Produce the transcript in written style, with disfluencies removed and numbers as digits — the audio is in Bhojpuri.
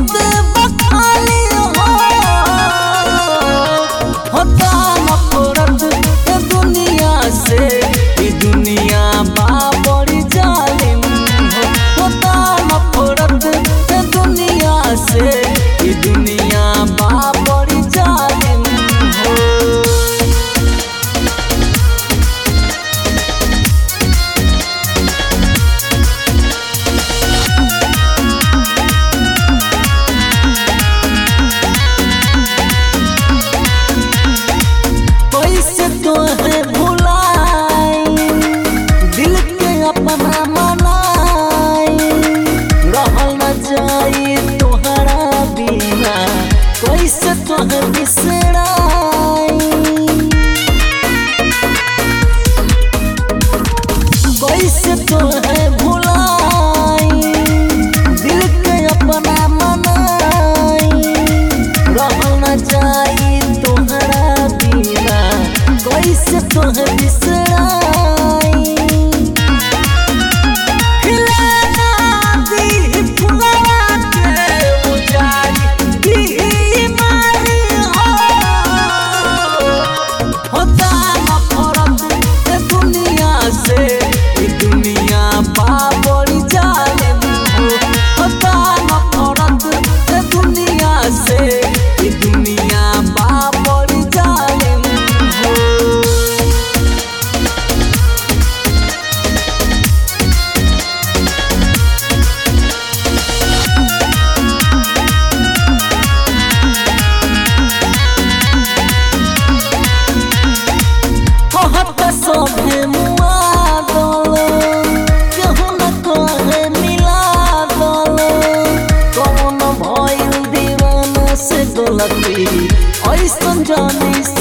किस्मत बखाली हो होता नफरत ये दुनिया से, ये दुनिया बा बड़ी जालिम हो होता नफरत ये दुनिया से, ये दुनिया बा बड़ी जालिम हो। कैसे तोहे भुलाई दिल के अपना मनाई, रहल न जाई तोहरा बिना कैसे तोहे बिसराई, कैसे तोहे भुलाई दिल के अपना मनाई, रहल न जाई तोहरा बिना कैसे तोहे बिसराई। खिलना दी फुलवा के उजाड़ी दी मारी हो होता नफरत ये दुनिया से, ये दुनिया बा बड़ी जालिम हो होता नफरत ये दुनिया से, ये दुनिया बा बड़ी जालिम हो। कहत सभे मुआ दल केहू न कहे मिला दल, कौन भइल दीवाना से गलती ऐसन जानी